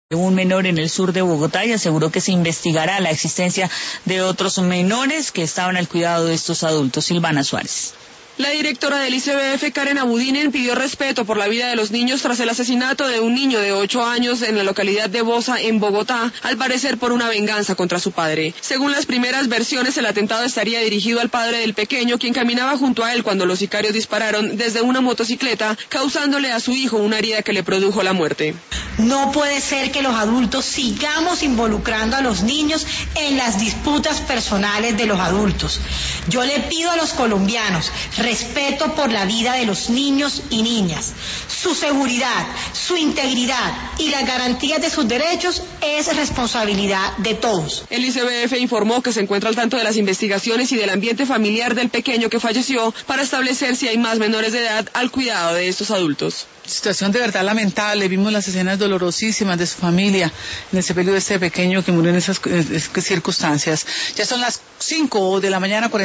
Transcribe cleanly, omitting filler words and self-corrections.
un menor en el sur de Bogotá y aseguró que se investigará la existencia de otros menores que estaban al cuidado de estos adultos. Silvana Suárez. La directora del ICBF, Karen Abudinen, pidió respeto por la vida de los niños tras el asesinato de un niño de 8 años en la localidad de Bosa, en Bogotá, al parecer por una venganza contra su padre. Según las primeras versiones, el atentado estaría dirigido al padre del pequeño, quien caminaba junto a él cuando los sicarios dispararon desde una motocicleta, causándole a su hijo una herida que le produjo la muerte. No puede ser que los adultos sigamos involucrando a los niños en las disputas personales de los adultos. Yo le pido a los colombianos respeto por la vida de los niños y niñas. Su seguridad, su integridad y las garantías de sus derechos es responsabilidad de todos. El ICBF informó que se encuentra al tanto de las investigaciones y del ambiente familiar del pequeño que falleció para establecer si hay más menores de edad al cuidado de estos adultos. Situación de verdad lamentable, vimos las escenas dolorosísimas de su familia en el sepelio de este pequeño que murió en esas circunstancias. Ya son las 5 de la mañana.